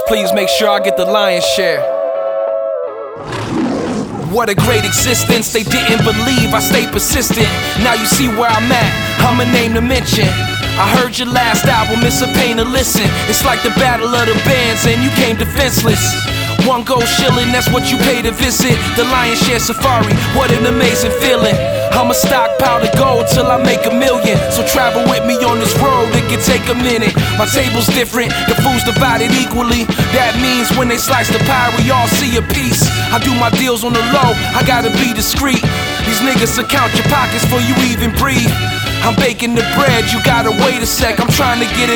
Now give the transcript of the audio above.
please make sure I get the lion's share. What a great existence, they didn't believe I stayed persistent. Now you see where I'm at, I'm a name to mention. I heard your last album, it's a pain to listen. It's like the battle of the bands and you came defenseless. One gold shilling, that's what you pay to visit the Lion's Share Safari, what an amazing feeling. I'ma stockpile the gold till I make $1 million. So travel with me on this road, it can take a minute. My table's different, the food's divided equally. That means when they slice the pie, we all see a piece. I do my deals on the low, I gotta be discreet. These niggas will count your pockets before you even breathe. I'm baking the bread, you gotta wait a sec, I'm trying to get it